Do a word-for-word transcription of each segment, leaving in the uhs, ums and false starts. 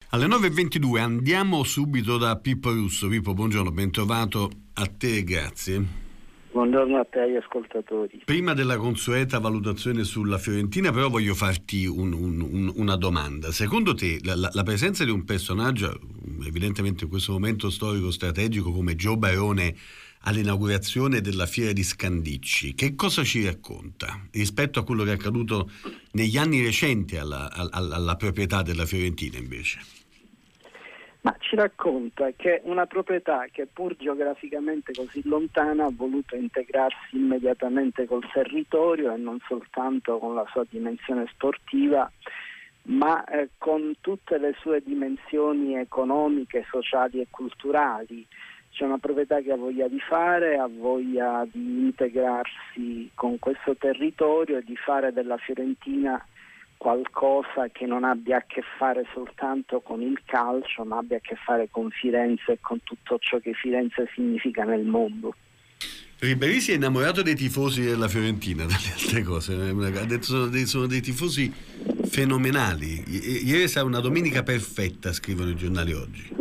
Alle nove e ventidue andiamo subito da Pippo Russo. Pippo, buongiorno, ben trovato a te e grazie. Buongiorno a te e agli ascoltatori. Prima della consueta valutazione sulla Fiorentina, però voglio farti un, un, un, una domanda. Secondo te la, la, la presenza di un personaggio, evidentemente in questo momento storico strategico, come Gio Barone all'inaugurazione della fiera di Scandicci, che cosa ci racconta rispetto a quello che è accaduto negli anni recenti alla, alla, alla proprietà della Fiorentina invece? Ma ci racconta che una proprietà che pur geograficamente così lontana ha voluto integrarsi immediatamente col territorio e non soltanto con la sua dimensione sportiva, ma eh, con tutte le sue dimensioni economiche, sociali e culturali. C'è una proprietà che ha voglia di fare, ha voglia di integrarsi con questo territorio e di fare della Fiorentina qualcosa che non abbia a che fare soltanto con il calcio, ma abbia a che fare con Firenze e con tutto ciò che Firenze significa nel mondo. Ribéry si è innamorato dei tifosi della Fiorentina, dalle altre cose. Ha detto sono dei, sono dei tifosi fenomenali. Ieri è stata una domenica perfetta, scrivono i giornali oggi.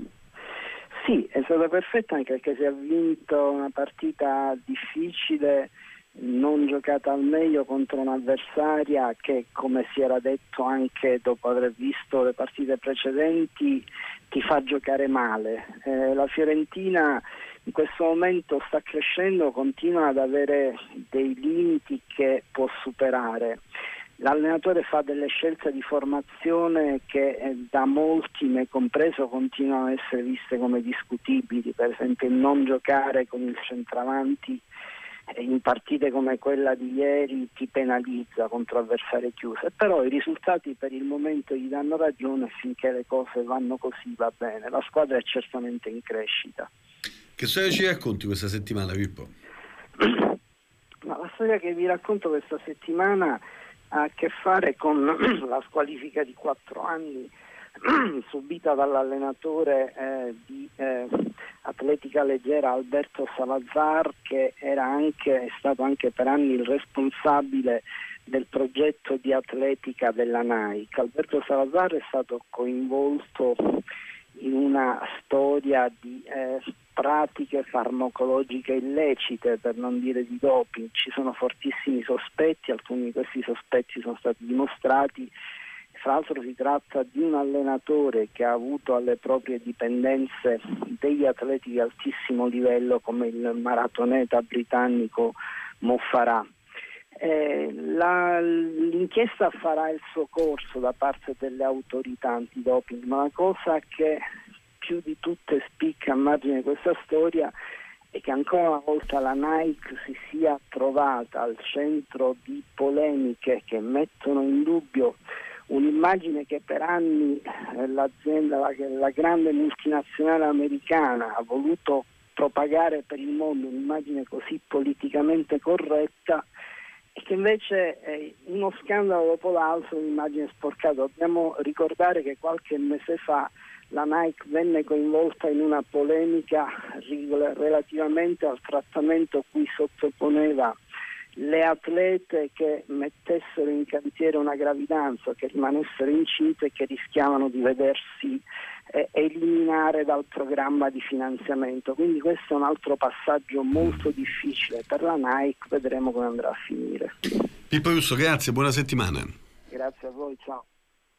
Sì, è stata perfetta anche perché si è vinto una partita difficile, non giocata al meglio contro un'avversaria che, come si era detto anche dopo aver visto le partite precedenti, ti fa giocare male. Eh, la Fiorentina in questo momento sta crescendo, continua ad avere dei limiti che può superare. L'allenatore fa delle scelte di formazione che eh, da molti, me compreso, continuano a essere viste come discutibili. Per esempio il non giocare con il centravanti in partite come quella di ieri ti penalizza contro avversarie chiuse, però i risultati per il momento gli danno ragione, finché le cose vanno così va bene. La squadra è certamente in crescita. Che storia ci racconti questa settimana, Pippo? Ma la storia che vi racconto questa settimana ha a che fare con la squalifica di quattro anni subita dall'allenatore eh, di eh, atletica leggera Alberto Salazar, che era anche, è stato anche per anni il responsabile del progetto di atletica della Nike. Alberto Salazar è stato coinvolto in una storia di eh, pratiche farmacologiche illecite, per non dire di doping. Ci sono fortissimi sospetti, alcuni di questi sospetti sono stati dimostrati. Fra l'altro si tratta di un allenatore che ha avuto alle proprie dipendenze degli atleti di altissimo livello come il maratoneta britannico Mo Farah. Eh, la, l'inchiesta farà il suo corso da parte delle autorità antidoping, ma la cosa che più di tutte spicca a margine di questa storia è che ancora una volta la Nike si sia trovata al centro di polemiche che mettono in dubbio un'immagine che per anni eh, l'azienda, la, la grande multinazionale americana ha voluto propagare per il mondo, un'immagine così politicamente corretta, e che invece è uno scandalo dopo l'altro, un'immagine sporcata. Dobbiamo ricordare che qualche mese fa la Nike venne coinvolta in una polemica relativamente al trattamento cui sottoponeva le atlete che mettessero in cantiere una gravidanza, che rimanessero incinte e che rischiavano di vedersi eh, eliminare dal programma di finanziamento. Quindi questo è un altro passaggio molto difficile per la Nike, vedremo come andrà a finire. Pippo Russo, grazie, buona settimana. Grazie a voi, ciao.